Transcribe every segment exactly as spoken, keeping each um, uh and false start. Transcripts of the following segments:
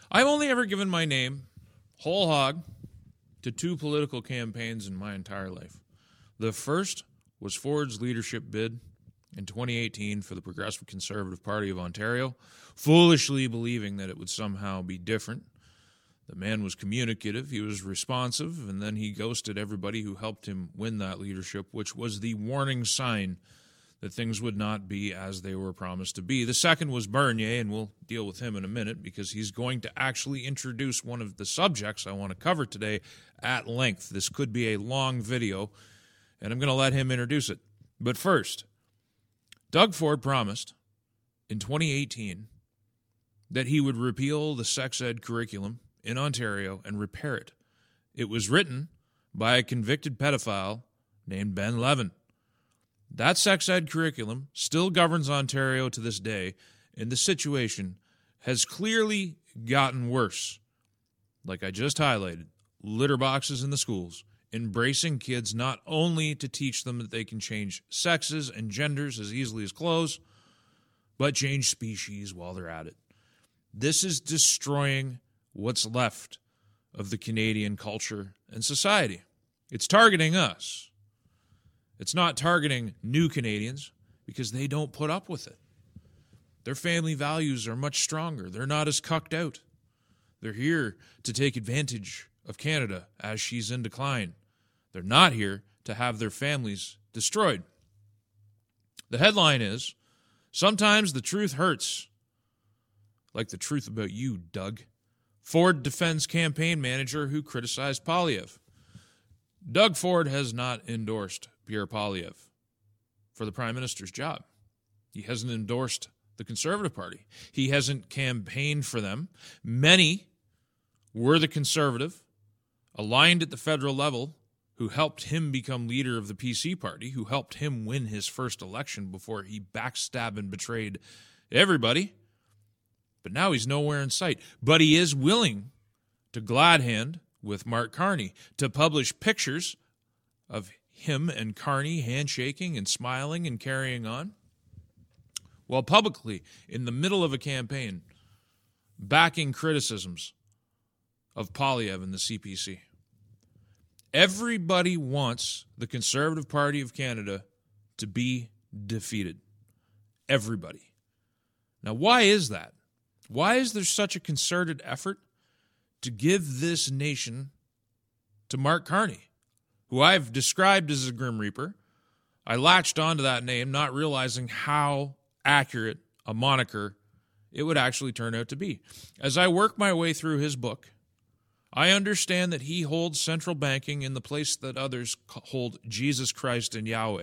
I've only ever given my name, whole hog, to two political campaigns in my entire life. The first was Ford's leadership bid in twenty eighteen for the Progressive Conservative Party of Ontario, foolishly believing that it would somehow be different. The man was communicative, he was responsive, and then he ghosted everybody who helped him win that leadership, which was the warning sign that things would not be as they were promised to be. The second was Bernier, and we'll deal with him in a minute because he's going to actually introduce one of the subjects I want to cover today at length. This could be a long video, and I'm going to let him introduce it. But first, Doug Ford promised in twenty eighteen that he would repeal the sex ed curriculum in Ontario and repair it. It was written by a convicted pedophile named Ben Levin. That sex ed curriculum still governs Ontario to this day, and the situation has clearly gotten worse. Like I just highlighted, litter boxes in the schools, embracing kids not only to teach them that they can change sexes and genders as easily as clothes, but change species while they're at it. This is destroying what's left of the Canadian culture and society. It's targeting us. It's not targeting new Canadians because they don't put up with it. Their family values are much stronger. They're not as cucked out. They're here to take advantage of Canada as she's in decline. They're not here to have their families destroyed. The headline is, "Sometimes the truth hurts." Like the truth about you, Doug. Ford defends campaign manager who criticized Poilievre. Doug Ford has not endorsed Pierre Poilievre for the Prime Minister's job. He hasn't endorsed the Conservative Party. He hasn't campaigned for them. Many were the Conservative, aligned at the federal level, who helped him become leader of the P C Party, who helped him win his first election before he backstabbed and betrayed everybody. But now he's nowhere in sight. But he is willing to glad hand with Mark Carney to publish pictures of him and Carney handshaking and smiling and carrying on, while publicly, in the middle of a campaign, backing criticisms of Poilievre and the C P C. Everybody wants the Conservative Party of Canada to be defeated. Everybody. Now, why is that? Why is there such a concerted effort to give this nation to Mark Carney, who I've described as a Grim Reaper? I latched onto that name, not realizing how accurate a moniker it would actually turn out to be. As I work my way through his book, I understand that he holds central banking in the place that others hold Jesus Christ and Yahweh.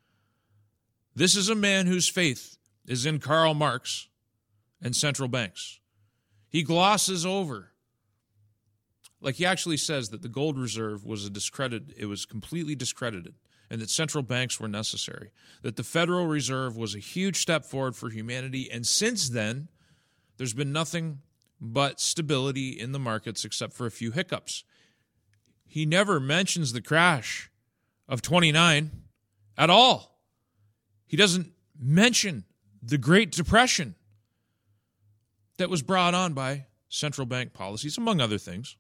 This is a man whose faith is in Karl Marx and central banks. He glosses over, like he actually says that the gold reserve was a discredit, it was completely discredited, and that central banks were necessary, that the Federal Reserve was a huge step forward for humanity, and since then, there's been nothing but stability in the markets except for a few hiccups. He never mentions the crash of twenty-nine at all. He doesn't mention the Great Depression that was brought on by central bank policies, among other things.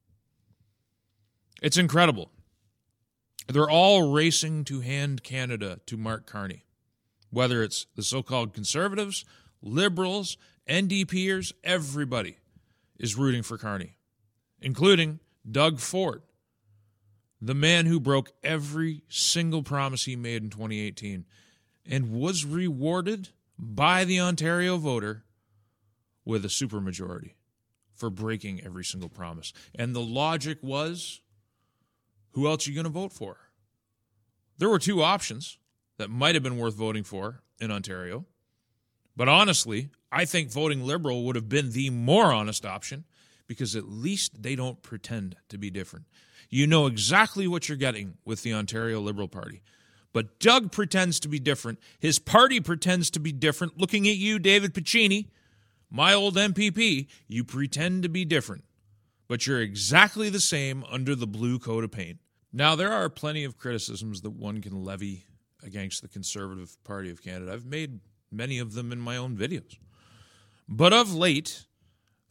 It's incredible. They're all racing to hand Canada to Mark Carney, whether it's the so-called Conservatives, Liberals, N D Pers, everybody is rooting for Carney, including Doug Ford, the man who broke every single promise he made in twenty eighteen and was rewarded by the Ontario voter with a supermajority for breaking every single promise. And the logic was, who else are you going to vote for? There were two options that might have been worth voting for in Ontario. But honestly, I think voting Liberal would have been the more honest option because at least they don't pretend to be different. You know exactly what you're getting with the Ontario Liberal Party. But Doug pretends to be different. His party pretends to be different. Looking at you, David Piccini, my old M P P, you pretend to be different. But you're exactly the same under the blue coat of paint. Now, there are plenty of criticisms that one can levy against the Conservative Party of Canada. I've made many of them in my own videos. But of late,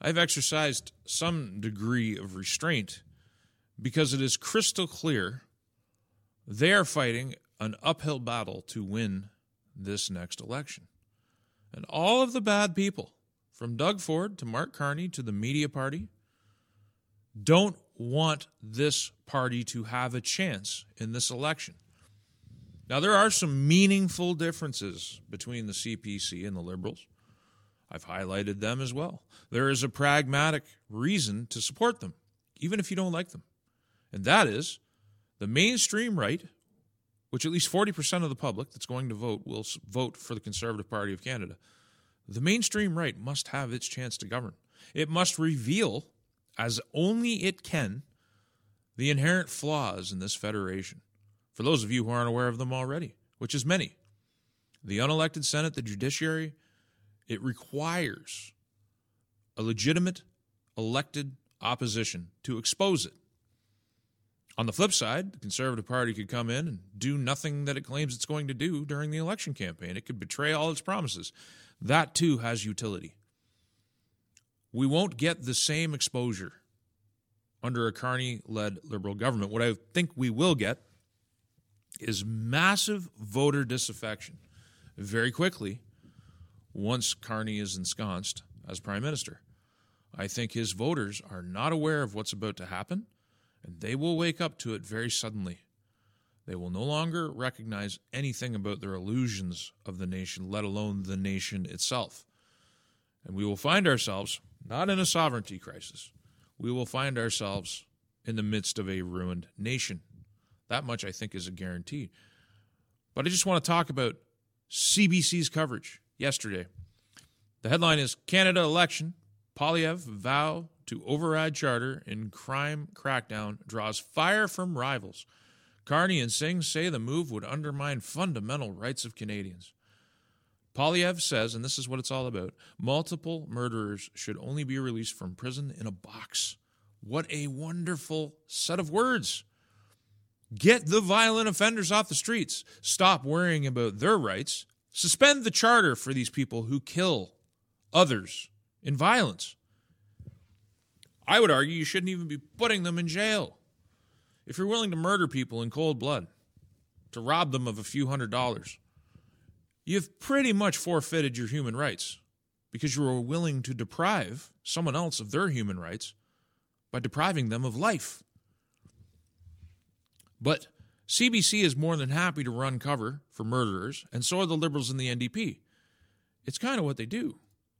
I've exercised some degree of restraint because it is crystal clear they are fighting an uphill battle to win this next election. And all of the bad people, from Doug Ford to Mark Carney to the media party, don't want this party to have a chance in this election. Now, there are some meaningful differences between the C P C and the Liberals. I've highlighted them as well. There is a pragmatic reason to support them, even if you don't like them. And that is the mainstream right, which at least forty percent of the public that's going to vote will vote for the Conservative Party of Canada. The mainstream right must have its chance to govern. It must reveal, as only it can, the inherent flaws in this federation. For those of you who aren't aware of them already, which is many. The unelected Senate, the judiciary, it requires a legitimate elected opposition to expose it. On the flip side, the Conservative Party could come in and do nothing that it claims it's going to do during the election campaign. It could betray all its promises. That, too, has utility. We won't get the same exposure under a Carney-led Liberal government. What I think we will get is massive voter disaffection very quickly once Carney is ensconced as Prime Minister. I think his voters are not aware of what's about to happen, and they will wake up to it very suddenly. They will no longer recognize anything about their illusions of the nation, let alone the nation itself. And we will find ourselves not in a sovereignty crisis. We will find ourselves in the midst of a ruined nation. That much, I think, is a guarantee. But I just want to talk about C B C's coverage yesterday. The headline is, Canada Election, Poilievre vow to override charter in crime crackdown draws fire from rivals. Carney and Singh say the move would undermine fundamental rights of Canadians. Poilievre says, and this is what it's all about, multiple murderers should only be released from prison in a box. What a wonderful set of words. Get the violent offenders off the streets. Stop worrying about their rights. Suspend the charter for these people who kill others in violence. I would argue you shouldn't even be putting them in jail. If you're willing to murder people in cold blood, to rob them of a few hundred dollars, you've pretty much forfeited your human rights because you were willing to deprive someone else of their human rights by depriving them of life. But C B C is more than happy to run cover for murderers, and so are the Liberals and the N D P. It's kind of what they do.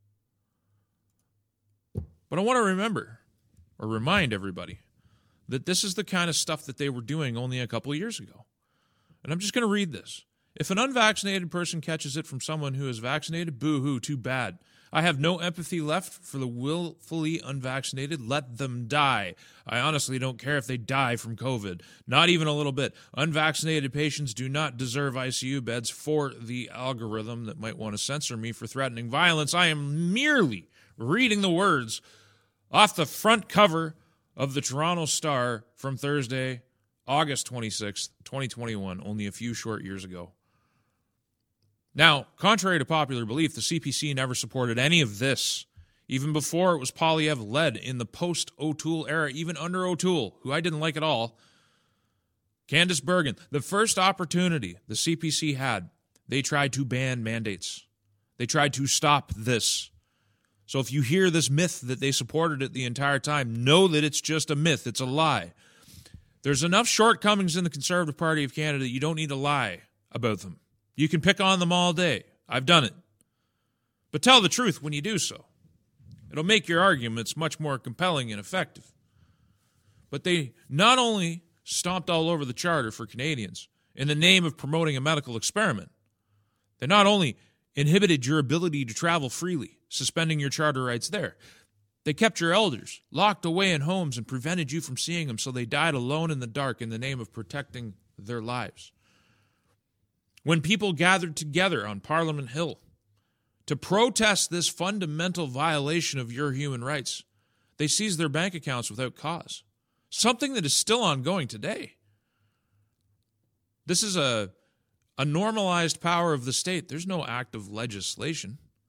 But I want to remember, or remind everybody, that this is the kind of stuff that they were doing only a couple of years ago. And I'm just going to read this. If an unvaccinated person catches it from someone who is vaccinated, boo-hoo, too bad. I have no empathy left for the willfully unvaccinated. Let them die. I honestly don't care if they die from COVID. Not even a little bit. Unvaccinated patients do not deserve I C U beds for the algorithm that might want to censor me for threatening violence. I am merely reading the words off the front cover of the Toronto Star from Thursday, August twenty-sixth, twenty twenty-one, only a few short years ago. Now, contrary to popular belief, the C P C never supported any of this, even before it was Poilievre-led in the post-O'Toole era, even under O'Toole, who I didn't like at all. Candice Bergen, the first opportunity the C P C had, they tried to ban mandates. They tried to stop this. So if you hear this myth that they supported it the entire time, know that it's just a myth. It's a lie. There's enough shortcomings in the Conservative Party of Canada that you don't need to lie about them. You can pick on them all day. I've done it. But tell the truth when you do so. It'll make your arguments much more compelling and effective. But they not only stomped all over the charter for Canadians in the name of promoting a medical experiment, they not only inhibited your ability to travel freely, suspending your charter rights there. They kept your elders locked away in homes and prevented you from seeing them, so they died alone in the dark in the name of protecting their lives. When people gathered together on Parliament Hill to protest this fundamental violation of your human rights, they seized their bank accounts without cause, something that is still ongoing today. This is a, a normalized power of the state. There's no act of legislation.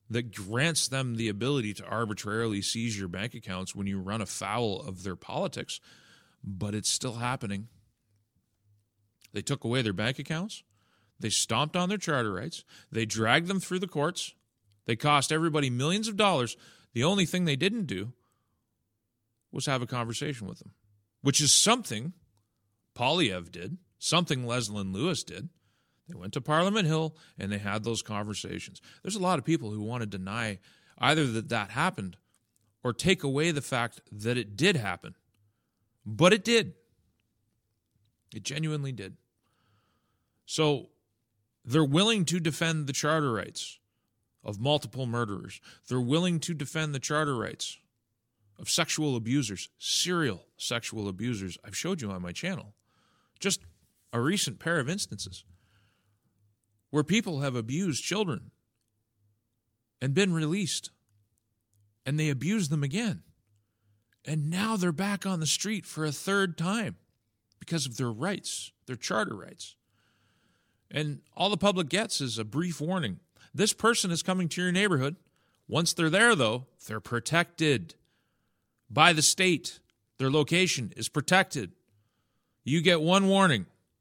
that grants them the ability to arbitrarily seize your bank accounts when you run afoul of their politics, but it's still happening. They took away their bank accounts. They stomped on their charter rights. They dragged them through the courts. They cost everybody millions of dollars. The only thing they didn't do was have a conversation with them, which is something Poilievre did, something Leslyn Lewis did. They went to Parliament Hill and they had those conversations. There's a lot of people who want to deny either that that happened or take away the fact that it did happen. But it did. It genuinely did. So they're willing to defend the charter rights of multiple murderers. They're willing to defend the charter rights of sexual abusers, serial sexual abusers. I've showed you on my channel just a recent pair of instances where people have abused children and been released, and they abuse them again. And now they're back on the street for a third time because of their rights, their charter rights. And all the public gets is a brief warning. This person is coming to your neighborhood. Once they're there, though, they're protected by the state. Their location is protected. You get one warning,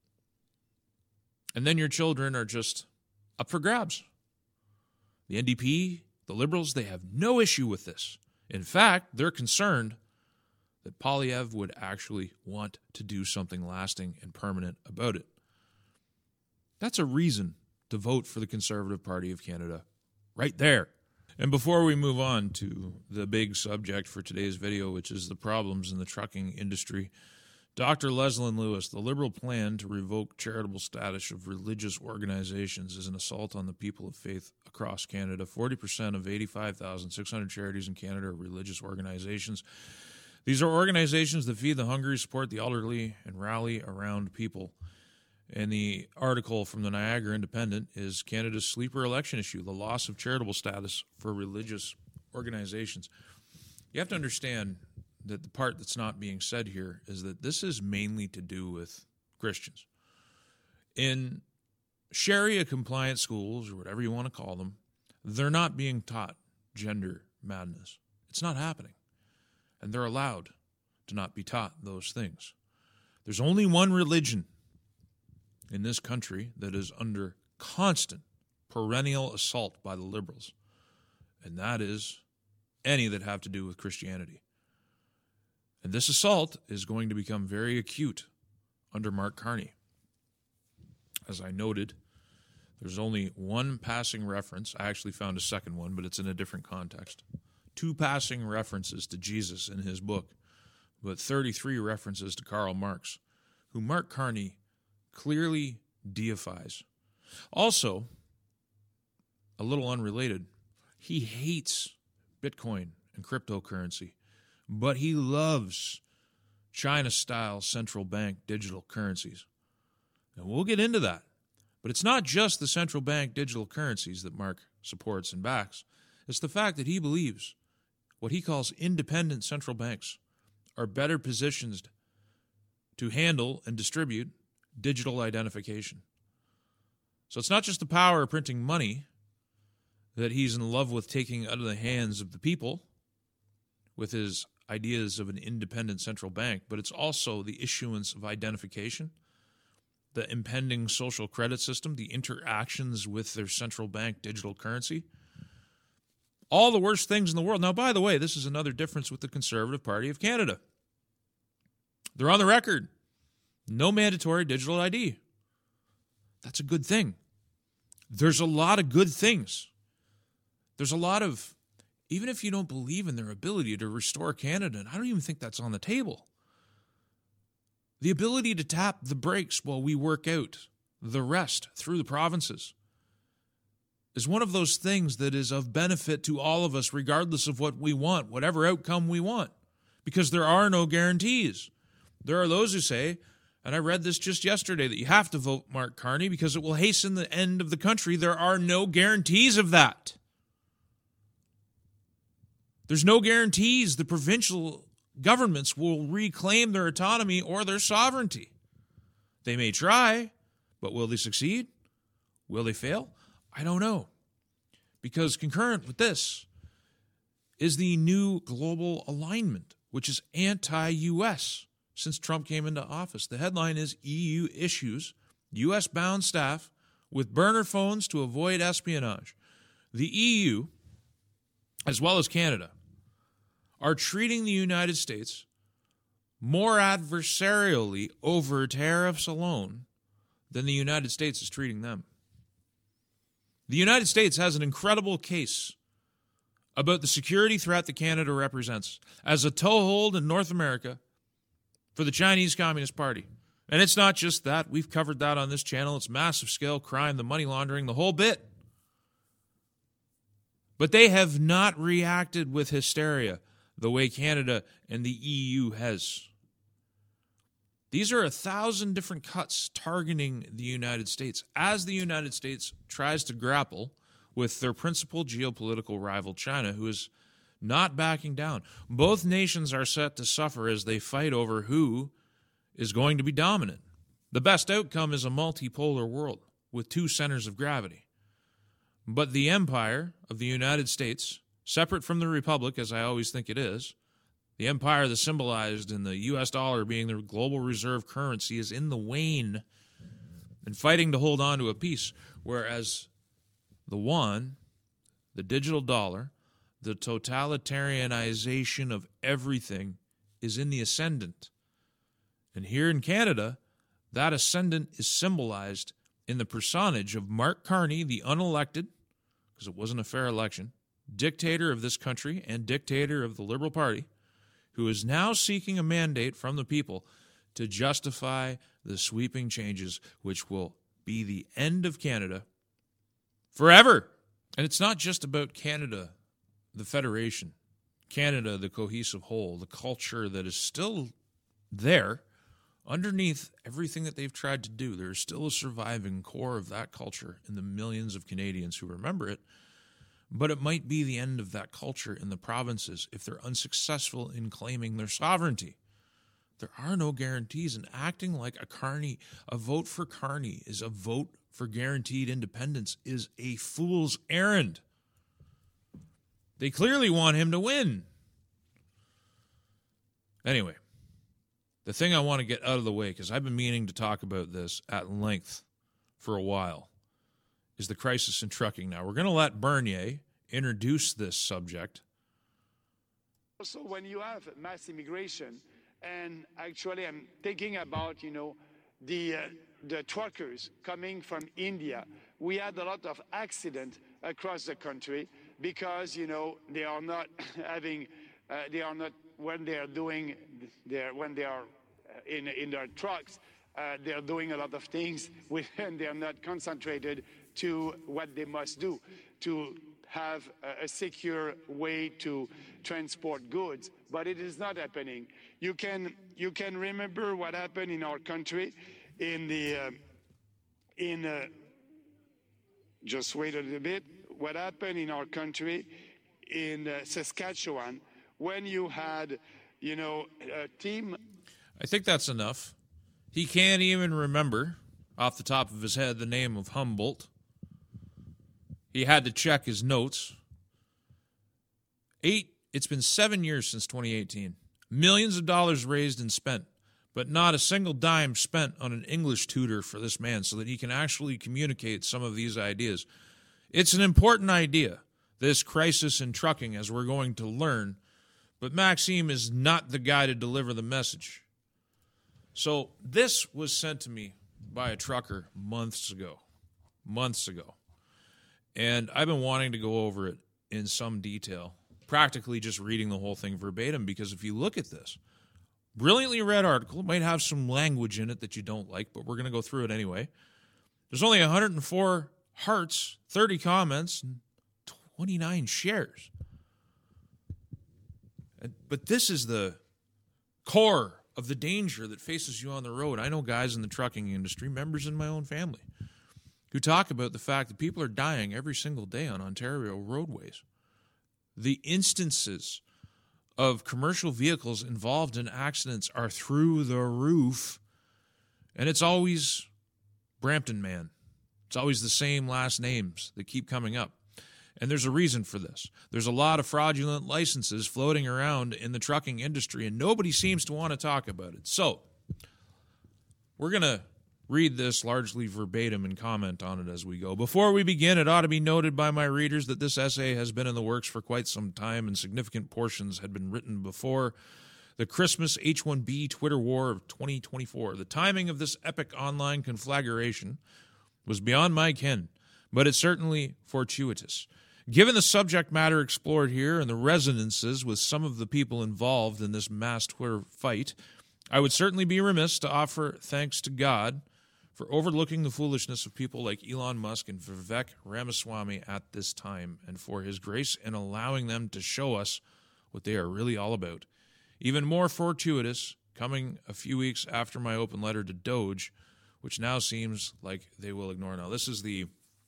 and then your children are just up for grabs. The N D P, the Liberals, they have no issue with this. In fact, they're concerned that Poilievre would actually want to do something lasting and permanent about it. That's a reason to vote for the Conservative Party of Canada right there. And before we move on to the big subject for today's video, which is the problems in the trucking industry, Doctor Leslyn Lewis, the Liberal plan to revoke charitable status of religious organizations is an assault on the people of faith across Canada. forty percent of eighty-five thousand six hundred charities in Canada are religious organizations. These are organizations that feed the hungry, support the elderly, and rally around people. And the article from the Niagara Independent is Canada's sleeper election issue, the loss of charitable status for religious organizations. You have to understand that the part that's not being said here is that this is mainly to do with Christians. In Sharia-compliant schools, or whatever you want to call them, they're not being taught gender madness. It's not happening. And they're allowed to not be taught those things. There's only one religion in this country that is under constant, perennial assault by the Liberals, and that is any that have to do with Christianity. And this assault is going to become very acute under Mark Carney. As I noted, there's only one passing reference. I actually found a second one, but it's in a different context. Two passing references to Jesus in his book, but thirty-three references to Karl Marx, who Mark Carney clearly deifies. Also, a little unrelated, he hates Bitcoin and cryptocurrency, but he loves China-style central bank digital currencies. And we'll get into that. But it's not just the central bank digital currencies that Mark supports and backs. It's the fact that he believes what he calls independent central banks are better positioned to handle and distribute digital identification. So it's not just the power of printing money that he's in love with taking out of the hands of the people with his ideas of an independent central bank, but it's also the issuance of identification, the impending social credit system, the interactions with their central bank digital currency. All the worst things in the world. Now, by the way, this is another difference with the Conservative Party of Canada. They're on the record. No mandatory digital I D. That's a good thing. There's a lot of good things. There's a lot of, even if you don't believe in their ability to restore Canada, and I don't even think that's on the table, the ability to tap the brakes while we work out the rest through the provinces is one of those things that is of benefit to all of us, regardless of what we want, whatever outcome we want, because there are no guarantees. There are those who say, and I read this just yesterday, that you have to vote Mark Carney because it will hasten the end of the country. There are no guarantees of that. There's no guarantees the provincial governments will reclaim their autonomy or their sovereignty. They may try, but will they succeed? Will they fail? I don't know. Because concurrent with this is the new global alignment, which is anti-U S since Trump came into office. The headline is E U issues U S-bound staff with burner phones to avoid espionage. The E U, as well as Canada, are treating the United States more adversarially over tariffs alone than the United States is treating them. The United States has an incredible case about the security threat that Canada represents as a toehold in North America for the Chinese Communist Party. And it's not just that. We've covered that on this channel. It's massive scale crime, the money laundering, the whole bit. But they have not reacted with hysteria the way Canada and the E U has. These are a thousand different cuts targeting the United States as the United States tries to grapple with their principal geopolitical rival, China, who is not backing down. Both nations are set to suffer as they fight over who is going to be dominant. The best outcome is a multipolar world with two centers of gravity. But the empire of the United States, separate from the republic, as I always think it is, the empire that's symbolized in the U S dollar being the global reserve currency, is in the wane and fighting to hold on to a peace, whereas the yuan, the digital dollar, the totalitarianization of everything is in the ascendant. And here in Canada, that ascendant is symbolized in the personage of Mark Carney, the unelected, because it wasn't a fair election, dictator of this country and dictator of the Liberal Party, who is now seeking a mandate from the people to justify the sweeping changes which will be the end of Canada forever. And it's not just about Canada, the federation, Canada, the cohesive whole, the culture that is still there. Underneath everything that they've tried to do, there's still a surviving core of that culture in the millions of Canadians who remember it. But it might be the end of that culture in the provinces if they're unsuccessful in claiming their sovereignty. There are no guarantees, and acting like a Carney, a vote for Carney is a vote for guaranteed independence is a fool's errand. They clearly want him to win. Anyway, the thing I want to get out of the way, because I've been meaning to talk about this at length for a while, is the crisis in trucking. Now, we're going to let Bernier introduce this subject. Also, when you have mass immigration, and actually I'm thinking about, you know, the, uh, the truckers coming from India, we had a lot of accidents across the country because, you know, they are not having, uh, they are not, when they are doing, their, when they are in, in their trucks, uh, they are doing a lot of things with, and they are not concentrated to what they must do to have a, a secure way to transport goods. But it is not happening. You can you can remember what happened in our country in the uh, in uh, just wait a little bit. What happened in our country in uh, Saskatchewan when you had, you know, a team. I think that's enough. He can't even remember off the top of his head the name of Humboldt. He had to check his notes. Eight, it's been seven years since twenty eighteen. Millions of dollars raised and spent, but not a single dime spent on an English tutor for this man so that he can actually communicate some of these ideas. It's an important idea, this crisis in trucking, as we're going to learn, but Maxime is not the guy to deliver the message. So this was sent to me by a trucker months ago, months ago. And I've been wanting to go over it in some detail, practically just reading the whole thing verbatim, because if you look at this, brilliantly read article, it might have some language in it that you don't like, but we're going to go through it anyway. There's only one hundred four hearts, thirty comments, and twenty-nine shares. And, but this is the core of the danger that faces you on the road. I know guys in the trucking industry, members in my own family, who talk about the fact that people are dying every single day on Ontario roadways. The instances of commercial vehicles involved in accidents are through the roof, and it's always Brampton man. It's always the same last names that keep coming up. And there's a reason for this. There's a lot of fraudulent licenses floating around in the trucking industry, and nobody seems to want to talk about it. So we're going to read this largely verbatim and comment on it as we go. Before we begin, it ought to be noted by my readers that this essay has been in the works for quite some time, and significant portions had been written before the Christmas H one B Twitter war of twenty twenty-four. The timing of this epic online conflagration was beyond my ken, but it's certainly fortuitous. Given the subject matter explored here and the resonances with some of the people involved in this mass Twitter fight, I would certainly be remiss to offer thanks to God for overlooking the foolishness of people like Elon Musk and Vivek Ramaswamy at this time, and for his grace in allowing them to show us what they are really all about. Even more fortuitous, coming a few weeks after my open letter to Doge, which now seems like they will ignore. Now, this is the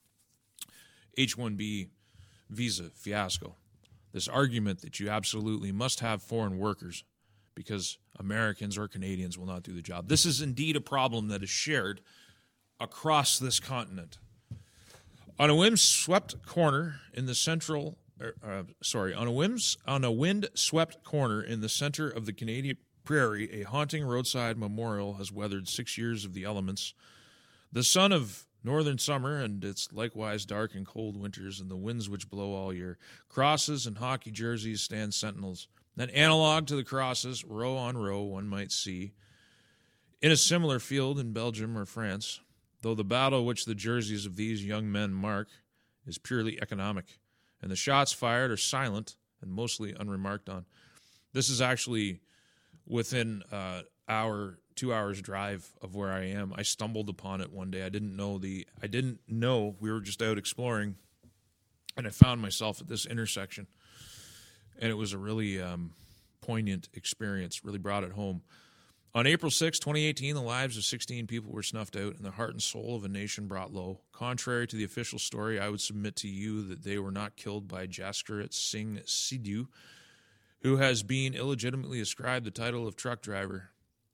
H one B visa fiasco, this argument that you absolutely must have foreign workers because Americans or Canadians will not do the job. This is indeed a problem that is shared across this continent. On a wind-swept corner in the central, uh, sorry, on a whims, on a wind-swept corner in the center of the Canadian prairie, a haunting roadside memorial has weathered six years of the elements. The sun of northern summer and its likewise dark and cold winters and the winds which blow all year. Crosses and hockey jerseys stand sentinels. Then analog to the crosses, row on row, one might see, in a similar field in Belgium or France, though the battle which the jerseys of these young men mark is purely economic, and the shots fired are silent and mostly unremarked on. This is actually within uh, hour, two hours drive of where I am. I stumbled upon it one day. I didn't know the, I didn't know we were just out exploring, and I found myself at this intersection. And it was a really um, poignant experience, really brought it home. On April sixth, twenty eighteen, the lives of sixteen people were snuffed out and the heart and soul of a nation brought low. Contrary to the official story, I would submit to you that they were not killed by Jaskirat Singh Sidhu, who has been illegitimately ascribed the title of truck driver,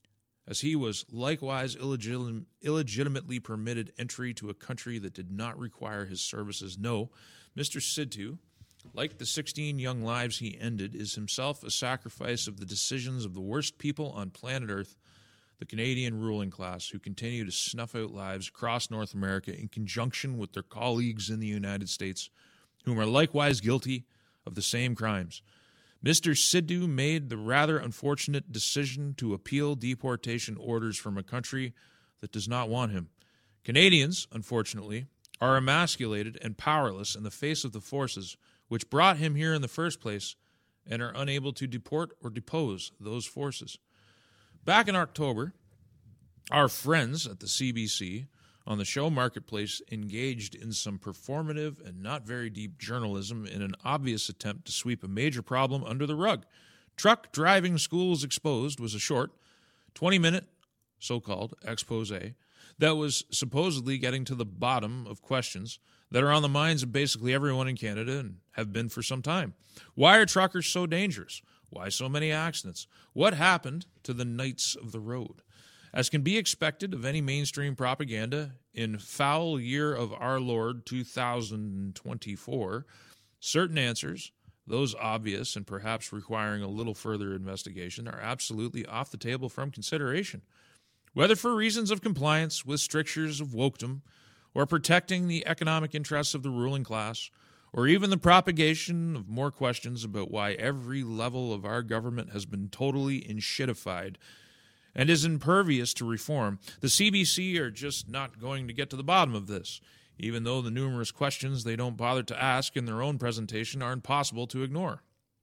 as he was likewise illegit- illegitimately permitted entry to a country that did not require his services. No, Mister Sidhu, like the sixteen young lives he ended, is himself a sacrifice of the decisions of the worst people on planet Earth, the Canadian ruling class, who continue to snuff out lives across North America in conjunction with their colleagues in the United States, whom are likewise guilty of the same crimes. Mister Sidhu made the rather unfortunate decision to appeal deportation orders from a country that does not want him. Canadians, unfortunately, are emasculated and powerless in the face of the forces which brought him here in the first place, and are unable to deport or depose those forces. Back in October, our friends at the C B C on the show Marketplace engaged in some performative and not very deep journalism in an obvious attempt to sweep a major problem under the rug. Truck Driving Schools Exposed was a short, twenty-minute, so-called, expose that was supposedly getting to the bottom of questions that are on the minds of basically everyone in Canada and have been for some time. Why are truckers so dangerous? Why so many accidents? What happened to the knights of the road? As can be expected of any mainstream propaganda, in foul year of our Lord two thousand twenty-four, certain answers, those obvious and perhaps requiring a little further investigation, are absolutely off the table from consideration. Whether for reasons of compliance with strictures of wokedom, or protecting the economic interests of the ruling class, or even the propagation of more questions about why every level of our government has been totally enshittified and is impervious to reform, the C B C are just not going to get to the bottom of this, even though the numerous questions they don't bother to ask in their own presentation are impossible to ignore.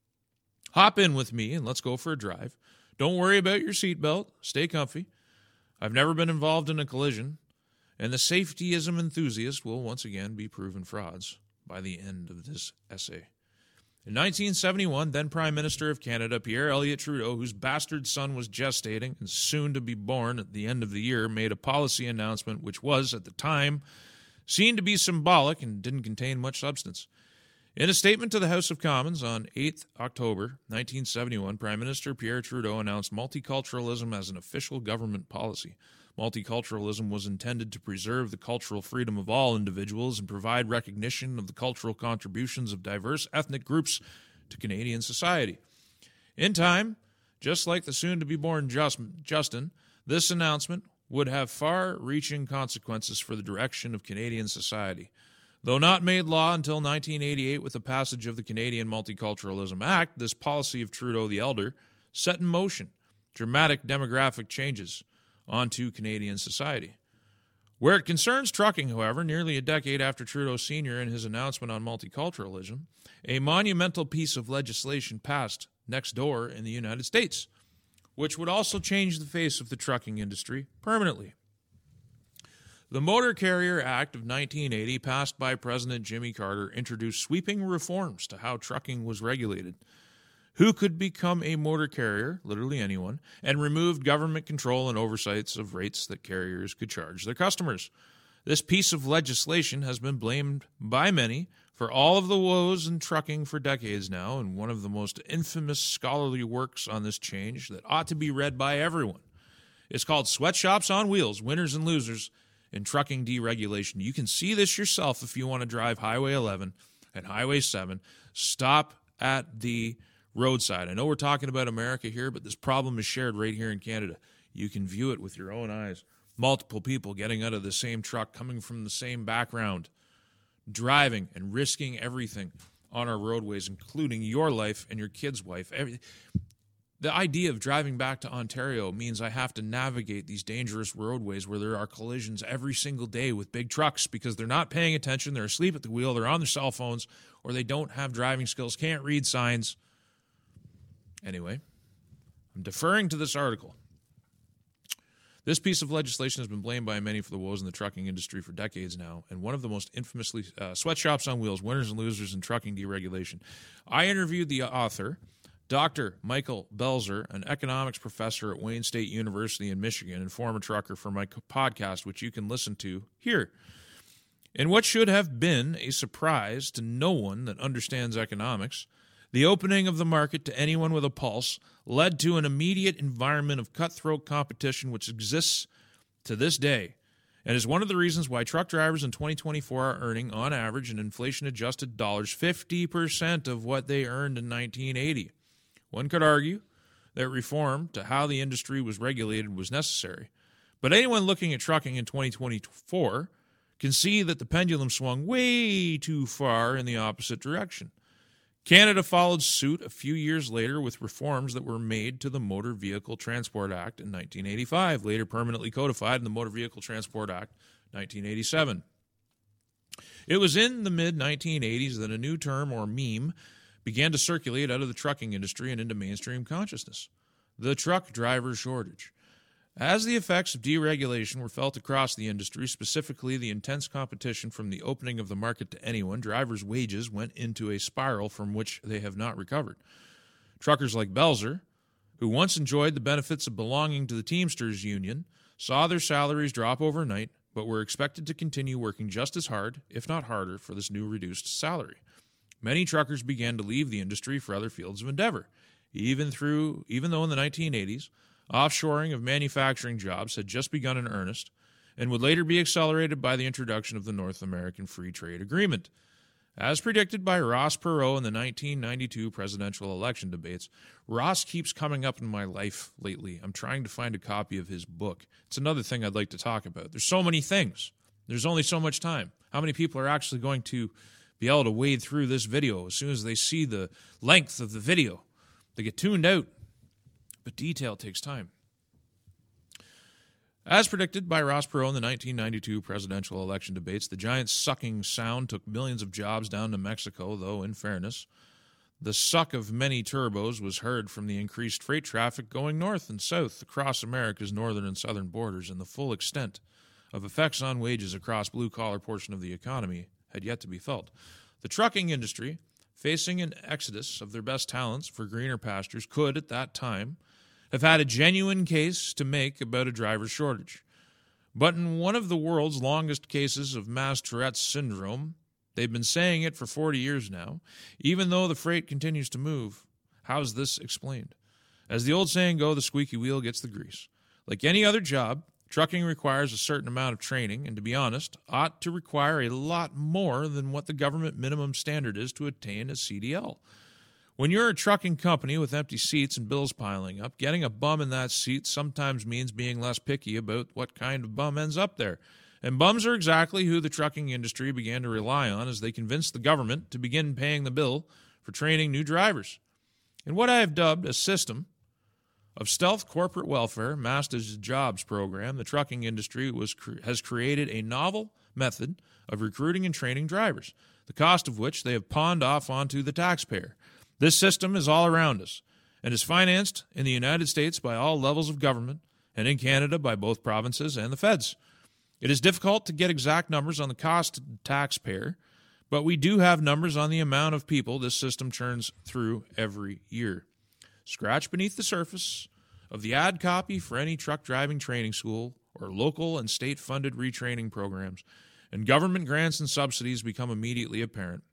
Hop in with me and let's go for a drive. Don't worry about your seatbelt. Stay comfy. I've never been involved in a collision, and the safetyism enthusiast will once again be proven frauds by the end of this essay. In nineteen seventy-one, then Prime Minister of Canada, Pierre Elliott Trudeau, whose bastard son was gestating and soon to be born at the end of the year, made a policy announcement which was, at the time, seen to be symbolic and didn't contain much substance. In a statement to the House of Commons on the eighth of October, nineteen seventy-one, Prime Minister Pierre Trudeau announced multiculturalism as an official government policy. Multiculturalism was intended to preserve the cultural freedom of all individuals and provide recognition of the cultural contributions of diverse ethnic groups to Canadian society. In time, just like the soon-to-be-born Just, Justin, this announcement would have far-reaching consequences for the direction of Canadian society. Though not made law until nineteen eighty-eight with the passage of the Canadian Multiculturalism Act, this policy of Trudeau the Elder set in motion dramatic demographic changes onto Canadian society. Where it concerns trucking, however, nearly a decade after Trudeau Senior and his announcement on multiculturalism, a monumental piece of legislation passed next door in the United States, which would also change the face of the trucking industry permanently. The Motor Carrier Act of nineteen eighty, passed by President Jimmy Carter, introduced sweeping reforms to how trucking was regulated. Who could become a motor carrier, literally anyone, and removed government control and oversights of rates that carriers could charge their customers. This piece of legislation has been blamed by many for all of the woes in trucking for decades now, and one of the most infamous scholarly works on this change that ought to be read by everyone. It's called Sweatshops on Wheels, Winners and Losers in Trucking Deregulation. You can see this yourself if you want to drive Highway eleven and Highway seven. Stop at the roadside. I know we're talking about America here, but this problem is shared right here in Canada. You can view it with your own eyes. Multiple people getting out of the same truck, coming from the same background, driving and risking everything on our roadways, including your life and your kid's life. Every, the idea of driving back to Ontario means I have to navigate these dangerous roadways where there are collisions every single day with big trucks because they're not paying attention, they're asleep at the wheel, they're on their cell phones, or they don't have driving skills, can't read signs. Anyway, I'm deferring to this article. This piece of legislation has been blamed by many for the woes in the trucking industry for decades now, and one of the most infamously uh, sweatshops on wheels, winners and losers in trucking deregulation. I interviewed the author, Doctor Michael Belzer, an economics professor at Wayne State University in Michigan and former trucker, for my podcast, which you can listen to here. In what should have been a surprise to no one that understands economics, the opening of the market to anyone with a pulse led to an immediate environment of cutthroat competition which exists to this day and is one of the reasons why truck drivers in twenty twenty-four are earning, on average, in inflation-adjusted dollars, fifty percent of what they earned in nineteen eighty. One could argue that reform to how the industry was regulated was necessary, but anyone looking at trucking in twenty twenty-four can see that the pendulum swung way too far in the opposite direction. Canada followed suit a few years later with reforms that were made to the Motor Vehicle Transport Act in nineteen eighty-five, later permanently codified in the Motor Vehicle Transport Act nineteen eighty-seven. It was in the mid nineteen eighties that a new term, or meme, began to circulate out of the trucking industry and into mainstream consciousness: the truck driver shortage. As the effects of deregulation were felt across the industry, specifically the intense competition from the opening of the market to anyone, drivers' wages went into a spiral from which they have not recovered. Truckers like Belzer, who once enjoyed the benefits of belonging to the Teamsters Union, saw their salaries drop overnight, but were expected to continue working just as hard, if not harder, for this new reduced salary. Many truckers began to leave the industry for other fields of endeavor, even through, even though in the nineteen eighties, offshoring of manufacturing jobs had just begun in earnest and would later be accelerated by the introduction of the North American Free Trade Agreement. As predicted by Ross Perot in the nineteen ninety-two presidential election debates, Ross keeps coming up in my life lately. I'm trying to find a copy of his book. It's another thing I'd like to talk about. There's so many things. There's only so much time. How many people are actually going to be able to wade through this video as soon as they see the length of the video? They get tuned out. But detail takes time. As predicted by Ross Perot in the nineteen ninety-two presidential election debates, the giant sucking sound took millions of jobs down to Mexico, though, in fairness, the suck of many turbos was heard from the increased freight traffic going north and south across America's northern and southern borders, and the full extent of effects on wages across blue-collar portion of the economy had yet to be felt. The trucking industry, facing an exodus of their best talents for greener pastures, could, at that time, have had a genuine case to make about a driver shortage. But in one of the world's longest cases of mass Tourette's syndrome, They've been saying it for forty years now, even though the freight continues to move. How's this explained? As the old saying goes, the squeaky wheel gets the grease. Like any other job, trucking requires a certain amount of training, and to be honest, ought to require a lot more than what the government minimum standard is to attain a C D L. When you're a trucking company with empty seats and bills piling up, getting a bum in that seat sometimes means being less picky about what kind of bum ends up there. And bums are exactly who the trucking industry began to rely on as they convinced the government to begin paying the bill for training new drivers. In what I have dubbed a system of stealth corporate welfare masked as a jobs program, the trucking industry was has created a novel method of recruiting and training drivers, the cost of which they have pawned off onto the taxpayer. This system is all around us and is financed in the United States by all levels of government and in Canada by both provinces and the feds. It is difficult to get exact numbers on the cost to the taxpayer, but we do have numbers on the amount of people this system churns through every year. Scratch beneath the surface of the ad copy for any truck driving training school or local and state-funded retraining programs, and government grants and subsidies become immediately apparent.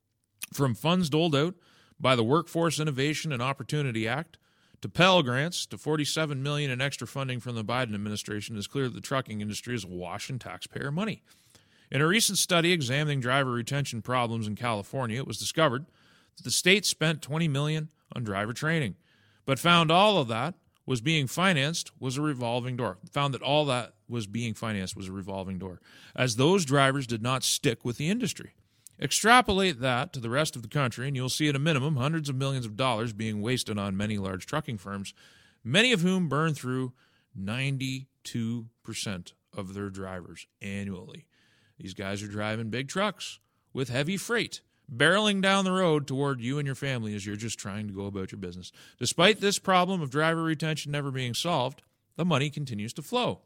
From funds doled out by the Workforce Innovation and Opportunity Act to Pell Grants to forty-seven million dollars in extra funding from the Biden administration, it is clear that the trucking industry is awash in taxpayer money. In a recent study examining driver retention problems in California, it was discovered that the state spent twenty million dollars on driver training, but found all of that was being financed was a revolving door. Found that all that was being financed was a revolving door, as those drivers did not stick with the industry. Extrapolate that to the rest of the country, and you'll see at a minimum hundreds of millions of dollars being wasted on many large trucking firms, many of whom burn through ninety-two percent of their drivers annually. These guys are driving big trucks with heavy freight, barreling down the road toward you and your family as you're just trying to go about your business. Despite this problem of driver retention never being solved, the money continues to flow.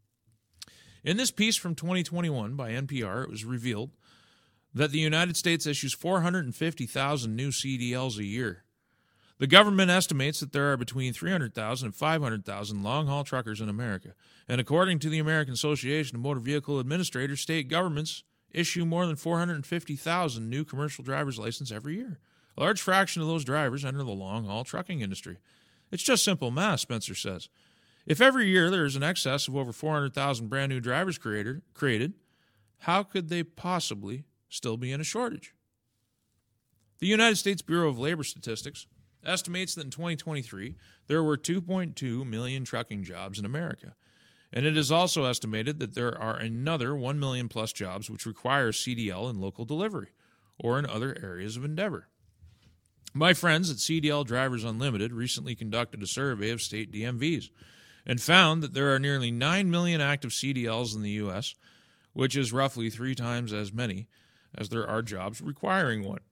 In this piece from twenty twenty-one by N P R, it was revealed that the United States issues four hundred fifty thousand new C D Ls a year. The government estimates that there are between three hundred thousand and five hundred thousand long-haul truckers in America. And according to the American Association of Motor Vehicle Administrators, state governments issue more than four hundred fifty thousand new commercial driver's licenses every year. A large fraction of those drivers enter the long-haul trucking industry. It's just simple math, Spencer says. If every year there is an excess of over four hundred thousand brand new drivers created, created, how could they possibly still be in a shortage? The United States Bureau of Labor Statistics estimates that in twenty twenty-three there were two point two million trucking jobs in America. And it is also estimated that there are another one million plus jobs which require C D L in local delivery or in other areas of endeavor. My friends at C D L Drivers Unlimited recently conducted a survey of state D M Vs and found that there are nearly nine million active C D Ls in the U S, which is roughly three times as many as there are jobs requiring one.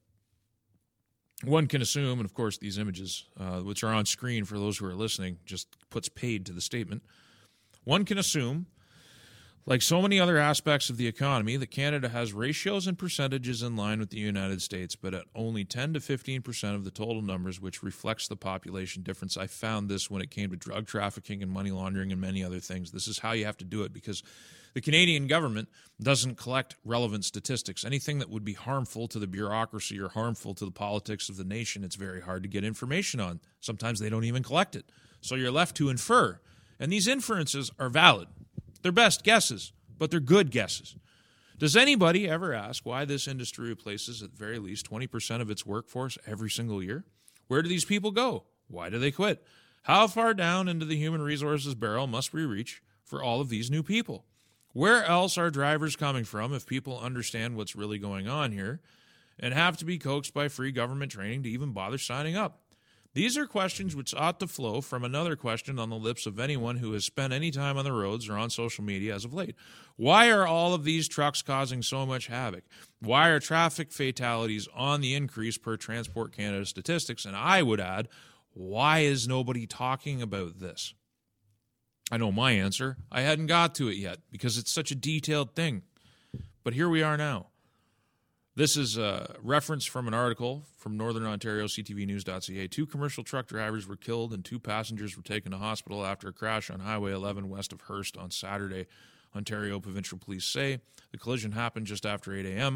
One can assume, and of course these images, uh, which are on screen for those who are listening, just puts paid to the statement. One can assume, like so many other aspects of the economy, that Canada has ratios and percentages in line with the United States, but at only ten to fifteen percent of the total numbers, which reflects the population difference. I found this when it came to drug trafficking and money laundering and many other things. This is how you have to do it, because the Canadian government doesn't collect relevant statistics. Anything that would be harmful to the bureaucracy or harmful to the politics of the nation, it's very hard to get information on. Sometimes they don't even collect it. So you're left to infer. And these inferences are valid. They're best guesses, but they're good guesses. Does anybody ever ask why this industry replaces at the very least twenty percent of its workforce every single year? Where do these people go? Why do they quit? How far down into the human resources barrel must we reach for all of these new people? Where else are drivers coming from if people understand what's really going on here and have to be coaxed by free government training to even bother signing up? These are questions which ought to flow from another question on the lips of anyone who has spent any time on the roads or on social media as of late. Why are all of these trucks causing so much havoc? Why are traffic fatalities on the increase per Transport Canada statistics? And I would add, why is nobody talking about this? I know my answer. I hadn't got to it yet because it's such a detailed thing. But here we are now. This is a reference from an article from Northern Ontario, C T V news dot C A. Two commercial truck drivers were killed and two passengers were taken to hospital after a crash on Highway eleven west of Hearst on Saturday, Ontario Provincial Police say. The collision happened just after eight a.m.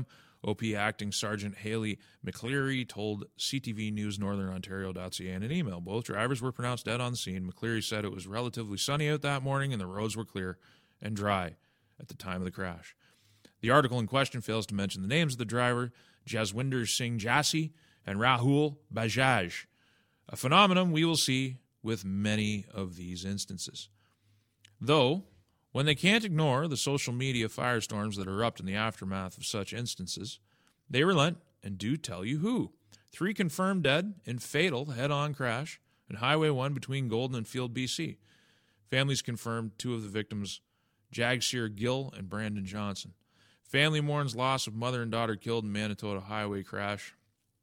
O P Acting Sergeant Haley McCleary told C T V News Northern Ontario dot C A in an email. Both drivers were pronounced dead on the scene. McCleary said it was relatively sunny out that morning and the roads were clear and dry at the time of the crash. The article in question fails to mention the names of the driver, Jaswinder Singh Jassi and Rahul Bajaj, a phenomenon we will see with many of these instances. Though, when they can't ignore the social media firestorms that erupt in the aftermath of such instances, they relent and do tell you who. Three confirmed dead in fatal head-on crash on Highway one between Golden and Field, B C. Families confirmed two of the victims, Jagseer Gill and Brandon Johnson. Family mourns loss of mother and daughter killed in Manitoba highway crash.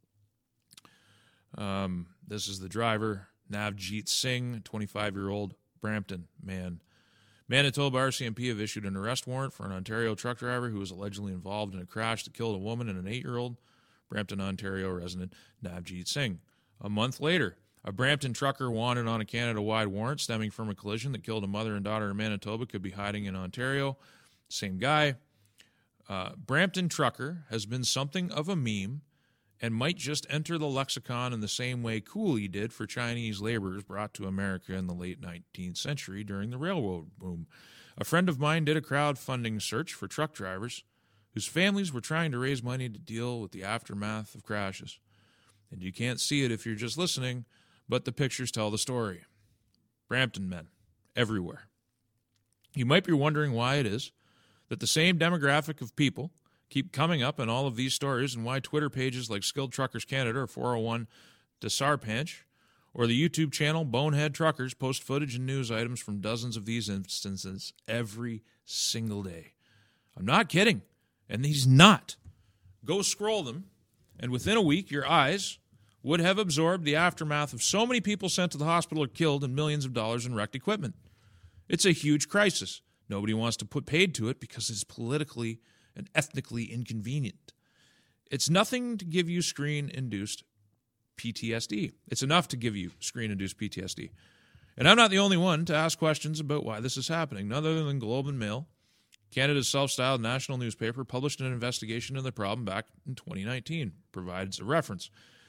Um, this is the driver, Navjeet Singh, twenty-five-year-old Brampton man. Manitoba R C M P have issued an arrest warrant for an Ontario truck driver who was allegedly involved in a crash that killed a woman and an eight-year-old Brampton, Ontario resident, Navjeet Singh. A month later, a Brampton trucker wanted on a Canada-wide warrant stemming from a collision that killed a mother and daughter in Manitoba could be hiding in Ontario. Same guy. Uh, Brampton trucker has been something of a meme and might just enter the lexicon in the same way Cooley did for Chinese laborers brought to America in the late nineteenth century during the railroad boom. A friend of mine did a crowdfunding search for truck drivers whose families were trying to raise money to deal with the aftermath of crashes. And you can't see it if you're just listening, but the pictures tell the story. Brampton men, everywhere. You might be wondering why it is that the same demographic of people keep coming up in all of these stories and why Twitter pages like Skilled Truckers Canada or four oh one to Sarpanch or the YouTube channel Bonehead Truckers post footage and news items from dozens of these instances every single day. I'm not kidding, and he's not. Go scroll them, and within a week your eyes would have absorbed the aftermath of so many people sent to the hospital or killed and millions of dollars in wrecked equipment. It's a huge crisis. Nobody wants to put paid to it because it's politically and ethnically inconvenient. It's nothing to give you screen-induced P T S D. It's enough to give you screen-induced P T S D. And I'm not the only one to ask questions about why this is happening. None other than Globe and Mail, Canada's self-styled national newspaper, published an investigation into the problem back in twenty nineteen. Provides a reference.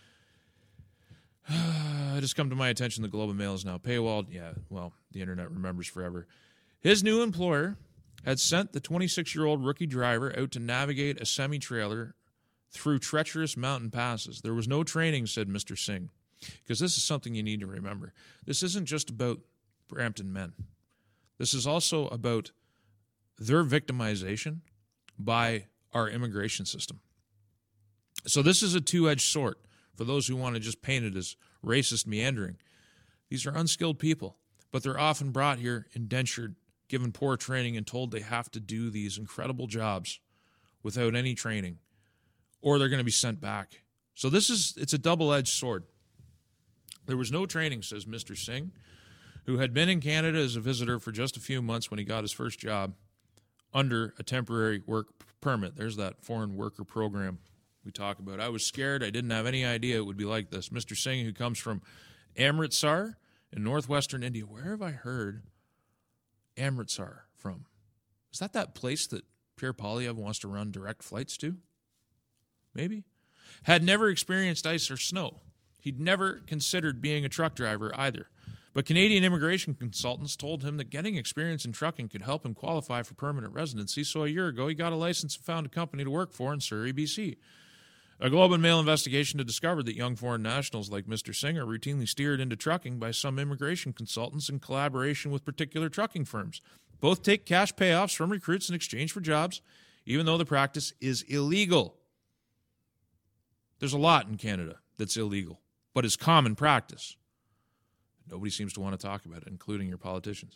It has come to my attention the Globe and Mail is now paywalled. Yeah, well, the internet remembers forever. His new employer had sent the twenty-six-year-old rookie driver out to navigate a semi-trailer through treacherous mountain passes. There was no training, said Mister Singh, because this is something you need to remember. This isn't just about Brampton men. This is also about their victimization by our immigration system. So this is a two-edged sword for those who want to just paint it as racist meandering. These are unskilled people, but they're often brought here indentured, given poor training, and told they have to do these incredible jobs without any training, or they're going to be sent back. So this is, it's a double-edged sword. There was no training, says Mister Singh, who had been in Canada as a visitor for just a few months when he got his first job under a temporary work permit. There's that foreign worker program we talk about. I was scared. I didn't have any idea it would be like this. Mister Singh, who comes from Amritsar in northwestern India. Where have I heard Amritsar from? Is that that place that Pierre Poilievre wants to run direct flights to? Maybe. Had never experienced ice or snow. He'd never considered being a truck driver either. But Canadian immigration consultants told him that getting experience in trucking could help him qualify for permanent residency, so a year ago he got a license and found a company to work for in Surrey, B C. A Globe and Mail investigation had discovered that young foreign nationals like Mister Singh are routinely steered into trucking by some immigration consultants in collaboration with particular trucking firms. Both take cash payoffs from recruits in exchange for jobs, even though the practice is illegal. There's a lot in Canada that's illegal, but it's common practice. Nobody seems to want to talk about it, including your politicians.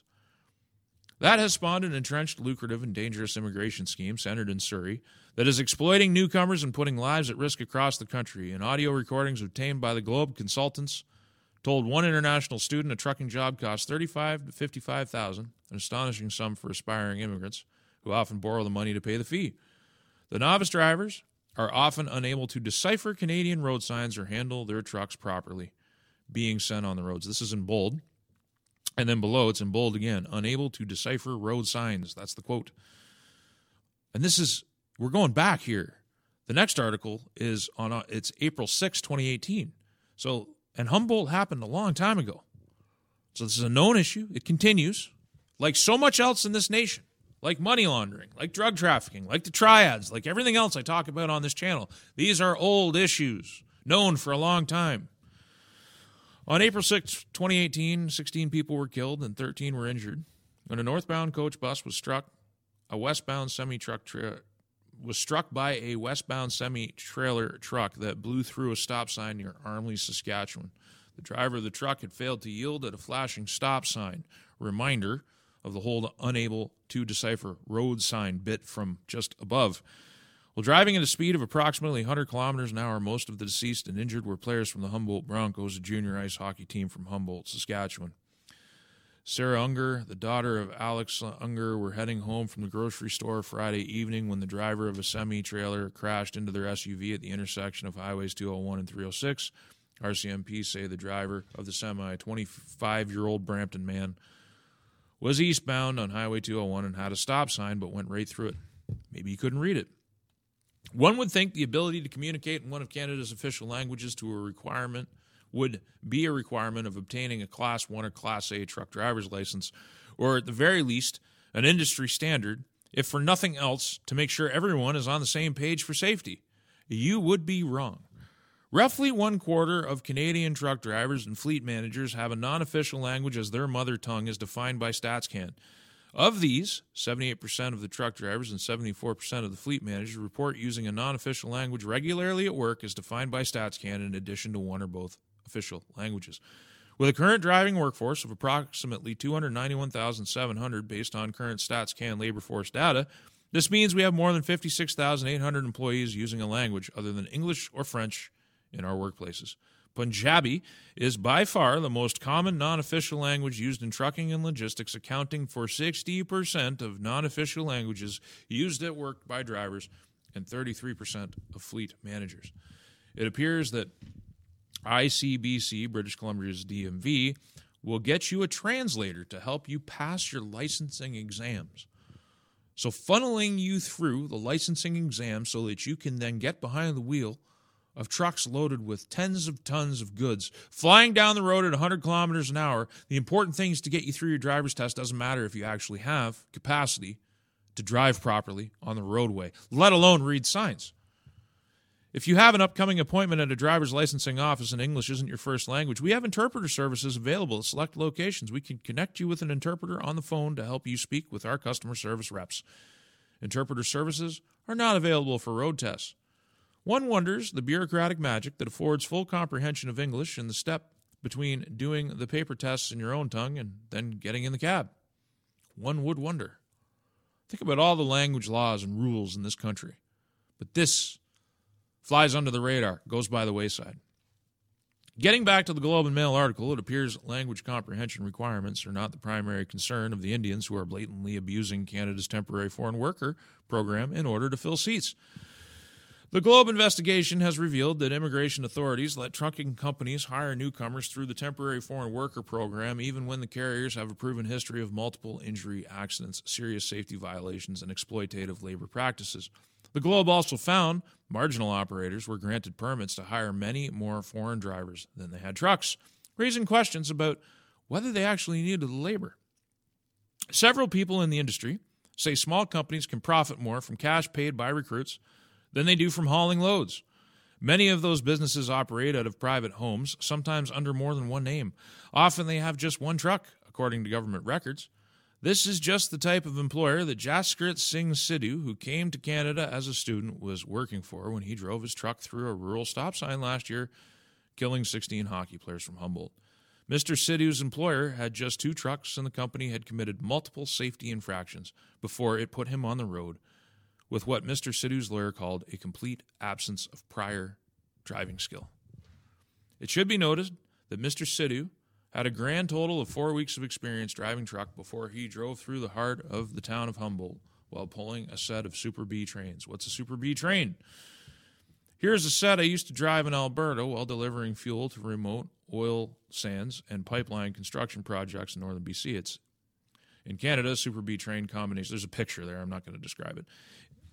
That has spawned an entrenched, lucrative, and dangerous immigration scheme centered in Surrey that is exploiting newcomers and putting lives at risk across the country. In audio recordings obtained by the Globe consultants told one international student a trucking job costs thirty-five thousand to fifty-five thousand dollars, an astonishing sum for aspiring immigrants who often borrow the money to pay the fee. The novice drivers are often unable to decipher Canadian road signs or handle their trucks properly being sent on the roads. This is in bold. And then below, it's in bold again. Unable to decipher road signs. That's the quote. And this is, we're going back here. The next article is on, uh, it's April sixth, twenty eighteen. So, and Humboldt happened a long time ago. So this is a known issue. It continues. Like so much else in this nation, like money laundering, like drug trafficking, like the triads, like everything else I talk about on this channel. These are old issues, known for a long time. On April sixth, twenty eighteen, sixteen people were killed and thirteen were injured when a northbound coach bus was struck a westbound semi-truck tra- was struck by a westbound semi-trailer truck that blew through a stop sign near Armley, Saskatchewan. The driver of the truck had failed to yield at a flashing stop sign. Reminder of the hold unable to decipher road sign bit from just above. While driving at a speed of approximately one hundred kilometers an hour, most of the deceased and injured were players from the Humboldt Broncos, a junior ice hockey team from Humboldt, Saskatchewan. Sarah Unger, the daughter of Alex Unger, were heading home from the grocery store Friday evening when the driver of a semi-trailer crashed into their S U V at the intersection of Highways two oh one and three oh six. R C M P say the driver of the semi, a twenty-five-year-old Brampton man, was eastbound on Highway two oh one and had a stop sign but went right through it. Maybe he couldn't read it. One would think the ability to communicate in one of Canada's official languages to a requirement would be a requirement of obtaining a Class one or Class A truck driver's license, or at the very least, an industry standard, if for nothing else, to make sure everyone is on the same page for safety. You would be wrong. Roughly one quarter of Canadian truck drivers and fleet managers have a non-official language as their mother tongue as defined by StatsCan. Of these, seventy-eight percent of the truck drivers and seventy-four percent of the fleet managers report using a non-official language regularly at work as defined by StatsCan in addition to one or both official languages. With a current driving workforce of approximately two hundred ninety-one thousand seven hundred based on current StatsCan labor force data, this means we have more than fifty-six thousand eight hundred employees using a language other than English or French in our workplaces. Punjabi is by far the most common non-official language used in trucking and logistics, accounting for sixty percent of non-official languages used at work by drivers and thirty-three percent of fleet managers. It appears that I C B C, British Columbia's D M V, will get you a translator to help you pass your licensing exams. So funneling you through the licensing exam so that you can then get behind the wheel of trucks loaded with tens of tons of goods, flying down the road at one hundred kilometers an hour. The important thing is to get you through your driver's test. Doesn't matter if you actually have capacity to drive properly on the roadway, let alone read signs. If you have an upcoming appointment at a driver's licensing office and English isn't your first language, we have interpreter services available at select locations. We can connect you with an interpreter on the phone to help you speak with our customer service reps. Interpreter services are not available for road tests. One wonders the bureaucratic magic that affords full comprehension of English in the step between doing the paper tests in your own tongue and then getting in the cab. One would wonder. Think about all the language laws and rules in this country. But this flies under the radar, goes by the wayside. Getting back to the Globe and Mail article, it appears language comprehension requirements are not the primary concern of the Indians who are blatantly abusing Canada's temporary foreign worker program in order to fill seats. The Globe investigation has revealed that immigration authorities let trucking companies hire newcomers through the temporary foreign worker program even when the carriers have a proven history of multiple injury accidents, serious safety violations, and exploitative labor practices. The Globe also found marginal operators were granted permits to hire many more foreign drivers than they had trucks, raising questions about whether they actually needed the labor. Several people in the industry say small companies can profit more from cash paid by recruits than they do from hauling loads. Many of those businesses operate out of private homes, sometimes under more than one name. Often they have just one truck, according to government records. This is just the type of employer that Jaskrit Singh Sidhu, who came to Canada as a student, was working for when he drove his truck through a rural stop sign last year, killing sixteen hockey players from Humboldt. Mister Sidhu's employer had just two trucks, and the company had committed multiple safety infractions before it put him on the road with what Mister Sidhu's lawyer called a complete absence of prior driving skill. It should be noted that Mister Sidhu had a grand total of four weeks of experience driving truck before he drove through the heart of the town of Humboldt while pulling a set of Super B trains. What's a Super B train? Here's a set I used to drive in Alberta while delivering fuel to remote oil sands and pipeline construction projects in northern B C. It's in Canada, Super B train combination. There's a picture there. I'm not going to describe it.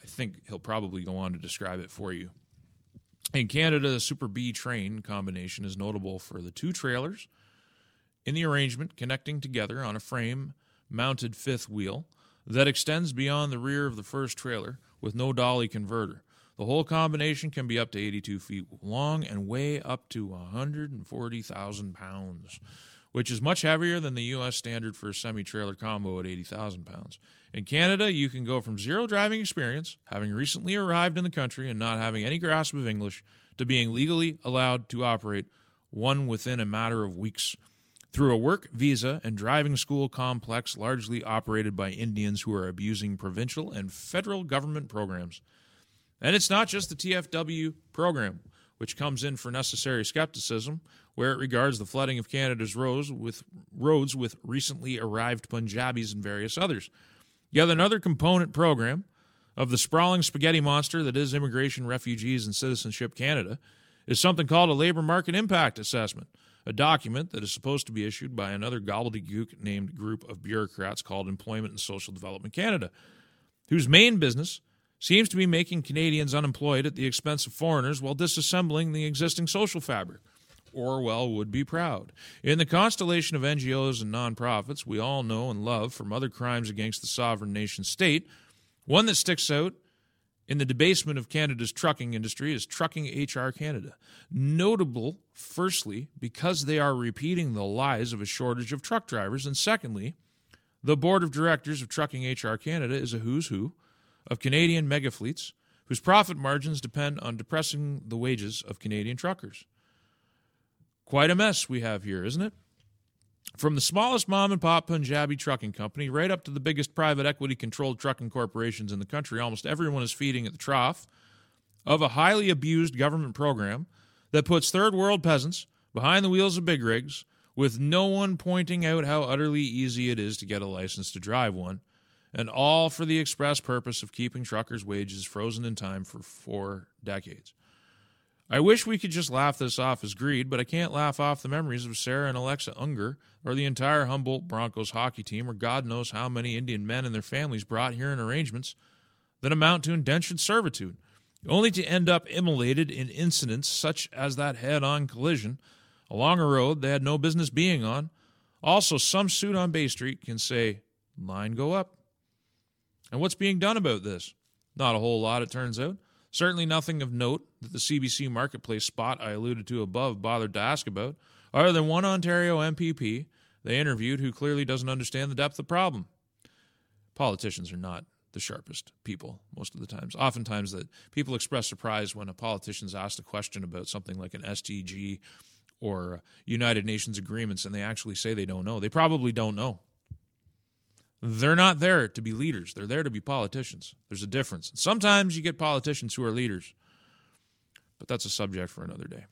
I think he'll probably go on to describe it for you. In Canada, the Super B train combination is notable for the two trailers in the arrangement connecting together on a frame-mounted fifth wheel that extends beyond the rear of the first trailer with no dolly converter. The whole combination can be up to eighty-two feet long and weigh up to one hundred forty thousand pounds, which is much heavier than the U S standard for a semi-trailer combo at eighty thousand pounds. In Canada, you can go from zero driving experience, having recently arrived in the country and not having any grasp of English, to being legally allowed to operate one within a matter of weeks through a work visa and driving school complex largely operated by Indians who are abusing provincial and federal government programs. And it's not just the T F W program, which comes in for necessary skepticism, where it regards the flooding of Canada's roads with, roads with recently arrived Punjabis and various others. Yet another component program of the sprawling spaghetti monster that is Immigration, Refugees, and Citizenship Canada is something called a Labour Market Impact Assessment, a document that is supposed to be issued by another gobbledygook named group of bureaucrats called Employment and Social Development Canada, whose main business seems to be making Canadians unemployed at the expense of foreigners while disassembling the existing social fabric. Orwell would be proud. In the constellation of N G Os and nonprofits we all know and love from other crimes against the sovereign nation state, one that sticks out in the debasement of Canada's trucking industry is Trucking H R Canada. Notable, firstly, because they are repeating the lies of a shortage of truck drivers, and secondly, the board of directors of Trucking H R Canada is a who's who of Canadian megafleets whose profit margins depend on depressing the wages of Canadian truckers. Quite a mess we have here, isn't it? From the smallest mom-and-pop Punjabi trucking company right up to the biggest private equity-controlled trucking corporations in the country, almost everyone is feeding at the trough of a highly abused government program that puts third-world peasants behind the wheels of big rigs with no one pointing out how utterly easy it is to get a license to drive one, and all for the express purpose of keeping truckers' wages frozen in time for four decades. I wish we could just laugh this off as greed, but I can't laugh off the memories of Sarah and Alexa Unger or the entire Humboldt Broncos hockey team, or God knows how many Indian men and their families brought here in arrangements that amount to indentured servitude, only to end up immolated in incidents such as that head-on collision along a road they had no business being on. Also, some suit on Bay Street can say, "Line go up." And what's being done about this? Not a whole lot, it turns out. Certainly nothing of note that the C B C Marketplace spot I alluded to above bothered to ask about, other than one Ontario M P P they interviewed who clearly doesn't understand the depth of the problem. Politicians are not the sharpest people most of the times. Oftentimes that people express surprise when a politician's asked a question about something like an S D G or United Nations agreements and they actually say they don't know. They probably don't know. They're not there to be leaders. They're there to be politicians. There's a difference. Sometimes you get politicians who are leaders, but that's a subject for another day.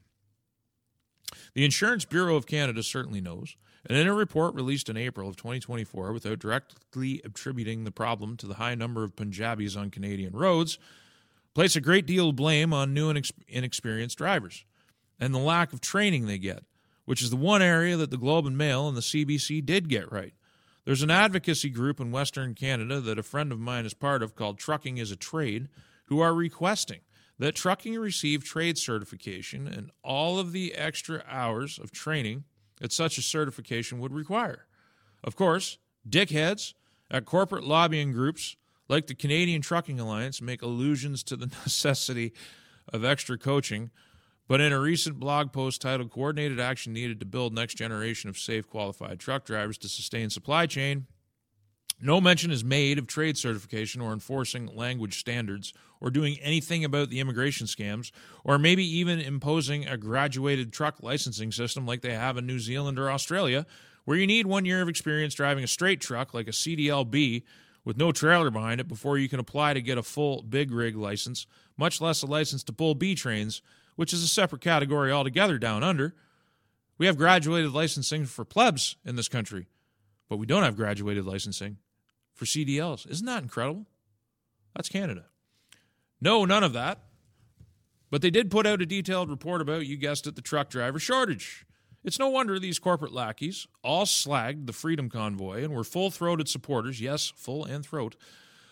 The Insurance Bureau of Canada certainly knows, and in a report released in April of twenty twenty-four, without directly attributing the problem to the high number of Punjabis on Canadian roads, place a great deal of blame on new and inexperienced drivers and the lack of training they get, which is the one area that the Globe and Mail and the C B C did get right. There's an advocacy group in Western Canada that a friend of mine is part of called Trucking is a Trade, who are requesting that trucking receive trade certification and all of the extra hours of training that such a certification would require. Of course, dickheads at corporate lobbying groups like the Canadian Trucking Alliance make allusions to the necessity of extra coaching, but in a recent blog post titled Coordinated Action Needed to Build Next Generation of Safe Qualified Truck Drivers to Sustain Supply Chain, no mention is made of trade certification or enforcing language standards or doing anything about the immigration scams or maybe even imposing a graduated truck licensing system like they have in New Zealand or Australia, where you need one year of experience driving a straight truck like a C D L B with no trailer behind it before you can apply to get a full big rig license, much less a license to pull B trains, which is a separate category altogether down under. We have graduated licensing for plebs in this country, but we don't have graduated licensing for C D Ls. Isn't that incredible? That's Canada. No, none of that. But they did put out a detailed report about, you guessed it, the truck driver shortage. It's no wonder these corporate lackeys all slagged the Freedom Convoy and were full-throated supporters, yes, full and throat,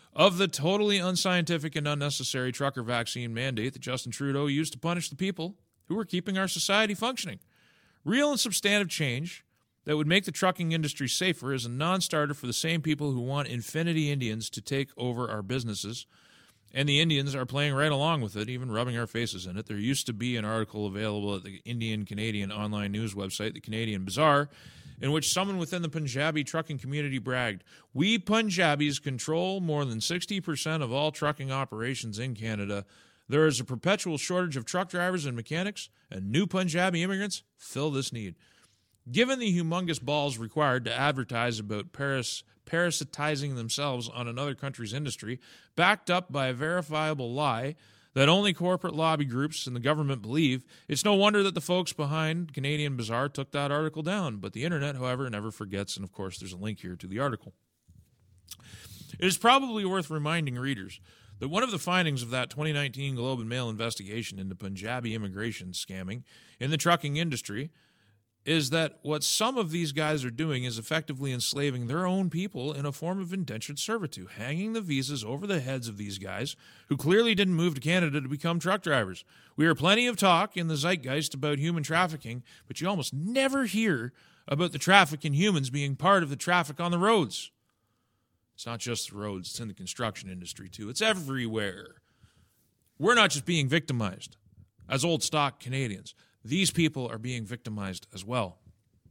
of the totally unscientific and unnecessary trucker vaccine mandate that Justin Trudeau used to punish the people who were keeping our society functioning. Real and substantive change that would make the trucking industry safer is a non-starter for the same people who want Infinity Indians to take over our businesses. And the Indians are playing right along with it, even rubbing our faces in it. There used to be an article available at the Indian-Canadian online news website, the Canadian Bazaar, in which someone within the Punjabi trucking community bragged, "We Punjabis control more than sixty percent of all trucking operations in Canada. There is a perpetual shortage of truck drivers and mechanics, and new Punjabi immigrants fill this need." Given the humongous balls required to advertise about Paris parasitizing themselves on another country's industry, backed up by a verifiable lie that only corporate lobby groups and the government believe, it's no wonder that the folks behind Canadian Bazaar took that article down. But the internet, however, never forgets, and of course there's a link here to the article. It is probably worth reminding readers that one of the findings of that twenty nineteen Globe and Mail investigation into Punjabi immigration scamming in the trucking industry is that what some of these guys are doing is effectively enslaving their own people in a form of indentured servitude, hanging the visas over the heads of these guys who clearly didn't move to Canada to become truck drivers. We hear plenty of talk in the zeitgeist about human trafficking, but you almost never hear about the traffic in humans being part of the traffic on the roads. It's not just the roads, it's in the construction industry too. It's everywhere. We're not just being victimized as old stock Canadians. These people are being victimized as well.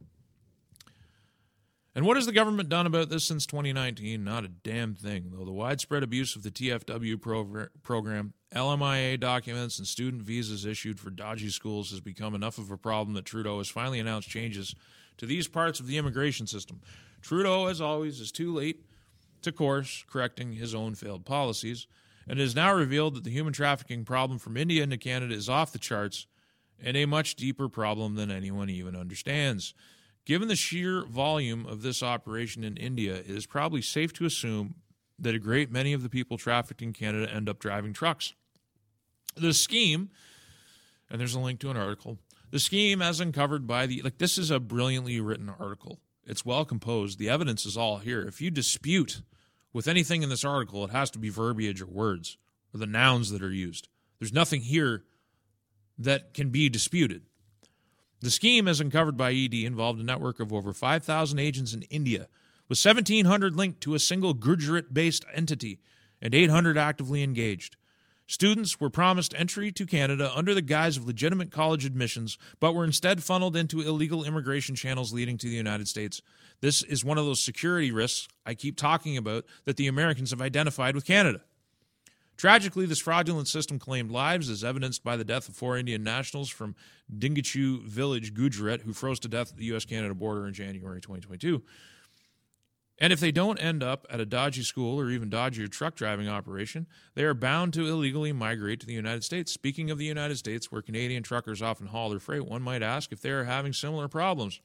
And what has the government done about this since twenty nineteen? Not a damn thing, though the widespread abuse of the T F W progr- program, L M I A documents, and student visas issued for dodgy schools has become enough of a problem that Trudeau has finally announced changes to these parts of the immigration system. Trudeau, as always, is too late to course correcting his own failed policies, and it has now revealed that the human trafficking problem from India into Canada is off the charts and a much deeper problem than anyone even understands. Given the sheer volume of this operation in India, it is probably safe to assume that a great many of the people trafficked in Canada end up driving trucks. The scheme, and there's a link to an article, the scheme as uncovered by the, like this is a brilliantly written article. It's well composed. The evidence is all here. If you dispute with anything in this article, it has to be verbiage or words or the nouns that are used. There's nothing here that can be disputed. The scheme, as uncovered by E D, involved a network of over five thousand agents in India, with seventeen hundred linked to a single Gujarat-based entity and eight hundred actively engaged. Students were promised entry to Canada under the guise of legitimate college admissions, but were instead funneled into illegal immigration channels leading to the United States. This is one of those security risks I keep talking about that the Americans have identified with Canada. Tragically, this fraudulent system claimed lives, as evidenced by the death of four Indian nationals from Dingachu village, Gujarat, who froze to death at the U S Canada border in January twenty twenty-two. And if they don't end up at a dodgy school or even dodgier truck driving operation, they are bound to illegally migrate to the United States. Speaking of the United States, where Canadian truckers often haul their freight, one might ask if they are having similar problems.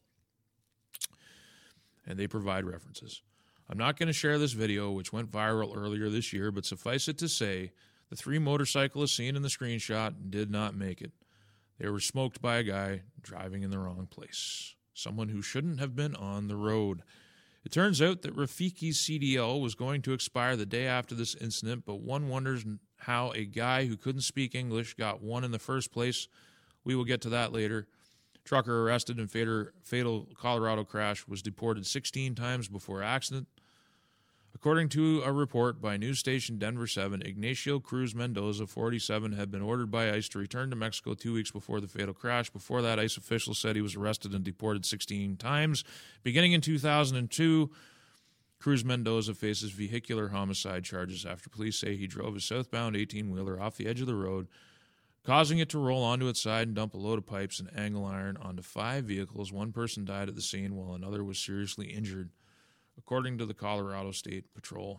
And they provide references. I'm not going to share this video, which went viral earlier this year, but suffice it to say, the three motorcyclists seen in the screenshot did not make it. They were smoked by a guy driving in the wrong place, someone who shouldn't have been on the road. It turns out that Rafiqi's C D L was going to expire the day after this incident, but one wonders how a guy who couldn't speak English got one in the first place. We will get to that later. Trucker arrested in fatal Colorado crash was deported sixteen times before accident. According to a report by news station Denver seven, Ignacio Cruz Mendoza, forty-seven, had been ordered by ICE to return to Mexico two weeks before the fatal crash. Before that, ICE officials said he was arrested and deported sixteen times. Beginning in two thousand two, Cruz Mendoza faces vehicular homicide charges after police say he drove a southbound eighteen-wheeler off the edge of the road, causing it to roll onto its side and dump a load of pipes and angle iron onto five vehicles. One person died at the scene while another was seriously injured, according to the Colorado State Patrol.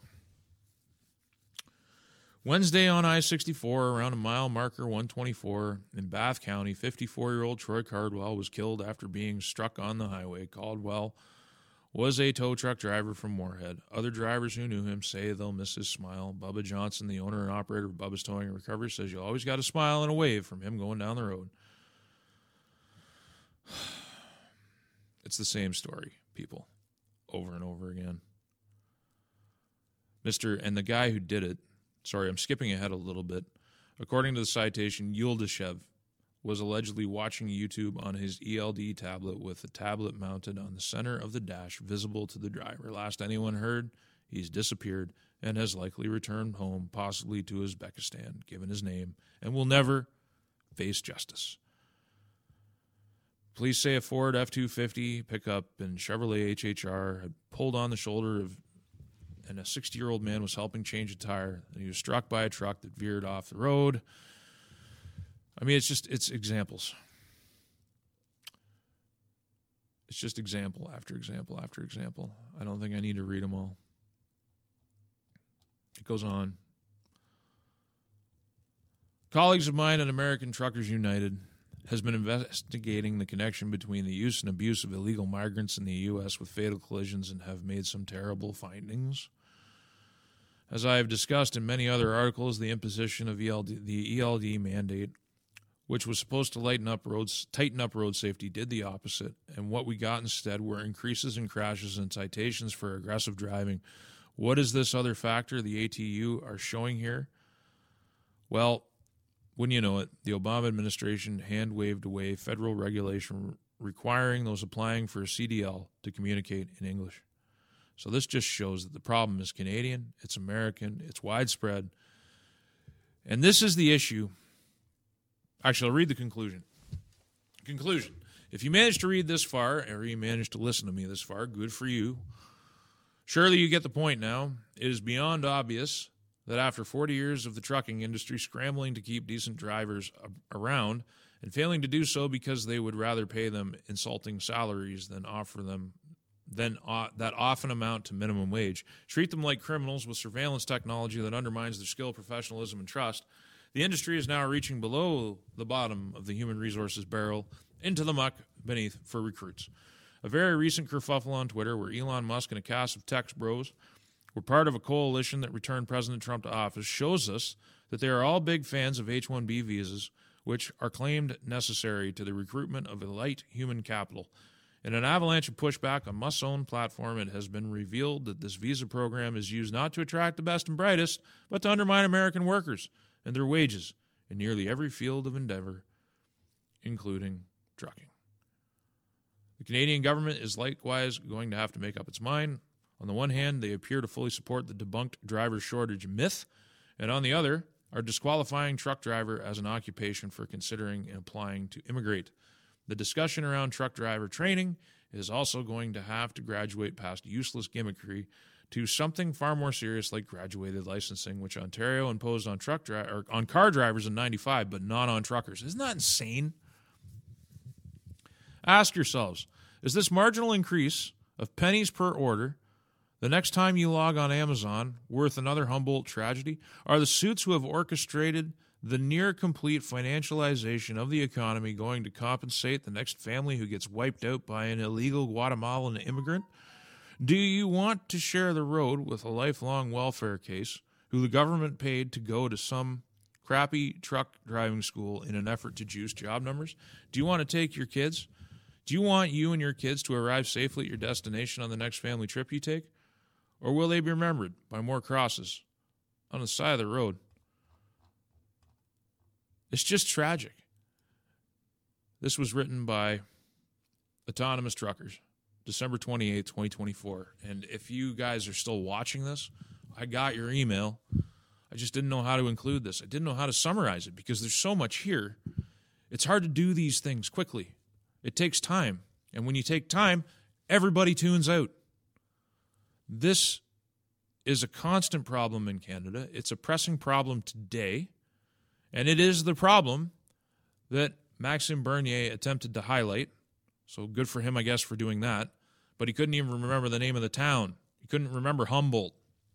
Wednesday on I sixty-four, around a mile marker one twenty-four in Bath County, fifty-four-year-old Troy Cardwell was killed after being struck on the highway. Caldwell was a tow truck driver from Moorhead. Other drivers who knew him say they'll miss his smile. Bubba Johnson, the owner and operator of Bubba's Towing and Recovery, says you always got a smile and a wave from him going down the road. It's the same story, people, over and over again. Mister And the guy who did it, sorry, I'm skipping ahead a little bit. According to the citation, Yuldashev was allegedly watching YouTube on his E L D tablet with the tablet mounted on the center of the dash visible to the driver. Last anyone heard, he's disappeared and has likely returned home, possibly to Uzbekistan, given his name, and will never face justice. Police say a Ford F two fifty pickup and Chevrolet H H R had pulled on the shoulder of, and a sixty-year-old man was helping change a tire. And he was struck by a truck that veered off the road. I mean, it's just, it's examples. It's just example after example after example. I don't think I need to read them all. It goes on. Colleagues of mine at American Truckers United has been investigating the connection between the use and abuse of illegal migrants in the U S with fatal collisions and have made some terrible findings. As I have discussed in many other articles, the imposition of E L D, the E L D mandate, which was supposed to lighten up roads, tighten up road safety, did the opposite. And what we got instead were increases in crashes and citations for aggressive driving. What is this other factor the A T U are showing here? Well, wouldn't you know it, the Obama administration hand-waved away federal regulation requiring those applying for a C D L to communicate in English. So this just shows that the problem is Canadian, it's American, it's widespread. And this is the issue. Actually, I'll read the conclusion. Conclusion. If you managed to read this far, or you managed to listen to me this far, good for you. Surely you get the point now. It is beyond obvious that after forty years of the trucking industry scrambling to keep decent drivers around and failing to do so because they would rather pay them insulting salaries than offer them than uh, that often amount to minimum wage, treat them like criminals with surveillance technology that undermines their skill, professionalism, and trust, the industry is now reaching below the bottom of the human resources barrel into the muck beneath for recruits. A very recent kerfuffle on Twitter where Elon Musk and a cast of tech bros were part of a coalition that returned President Trump to office shows us that they are all big fans of H one B visas, which are claimed necessary to the recruitment of elite human capital. In an avalanche of pushback on Musk's own platform, it has been revealed that this visa program is used not to attract the best and brightest, but to undermine American workers and their wages in nearly every field of endeavor, including trucking. The Canadian government is likewise going to have to make up its mind. On the one hand, they appear to fully support the debunked driver shortage myth, and on the other, are disqualifying truck driver as an occupation for considering and applying to immigrate. The discussion around truck driver training is also going to have to graduate past useless gimmickry to something far more serious like graduated licensing, which Ontario imposed on truck dri- or on car drivers in ninety-five, but not on truckers. Isn't that insane? Ask yourselves, is this marginal increase of pennies per order the next time you log on Amazon worth another Humboldt tragedy? Are the suits who have orchestrated the near-complete financialization of the economy going to compensate the next family who gets wiped out by an illegal Guatemalan immigrant? Do you want to share the road with a lifelong welfare case who the government paid to go to some crappy truck driving school in an effort to juice job numbers? Do you want to take your kids? Do you want you and your kids to arrive safely at your destination on the next family trip you take? Or will they be remembered by more crosses on the side of the road? It's just tragic. This was written by Autonomous Truckers, December twenty-eighth, twenty twenty-four. And if you guys are still watching this, I got your email. I just didn't know how to include this. I didn't know how to summarize it because there's so much here. It's hard to do these things quickly. It takes time. And when you take time, everybody tunes out. This is a constant problem in Canada. It's a pressing problem today. And it is the problem that Maxime Bernier attempted to highlight. So good for him, I guess, for doing that. But he couldn't even remember the name of the town. He couldn't remember Humboldt.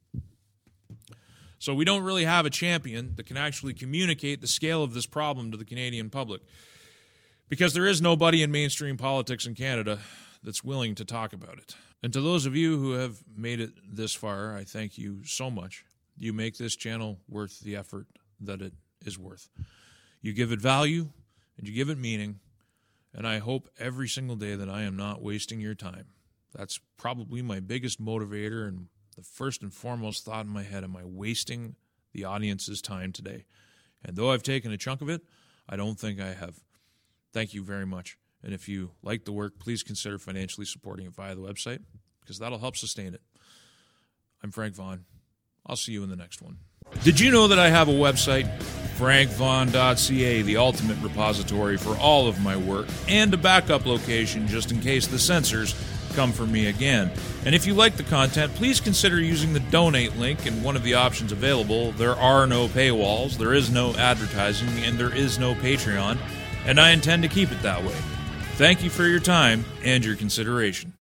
So we don't really have a champion that can actually communicate the scale of this problem to the Canadian public. Because there is nobody in mainstream politics in Canada that's willing to talk about it. And to those of you who have made it this far, I thank you so much. You make this channel worth the effort that it is worth. You give it value and you give it meaning, and I hope every single day that I am not wasting your time. That's probably my biggest motivator and the first and foremost thought in my head, am I wasting the audience's time today? And though I've taken a chunk of it, I don't think I have. Thank you very much. And if you like the work, please consider financially supporting it via the website, because that'll help sustain it. I'm Frank Vaughn. I'll see you in the next one. Did you know that I have a website, frank vaughn dot c a, the ultimate repository for all of my work, and a backup location just in case the censors come for me again? And if you like the content, please consider using the donate link in one of the options available. There are no paywalls, there is no advertising, and there is no Patreon, and I intend to keep it that way. Thank you for your time and your consideration.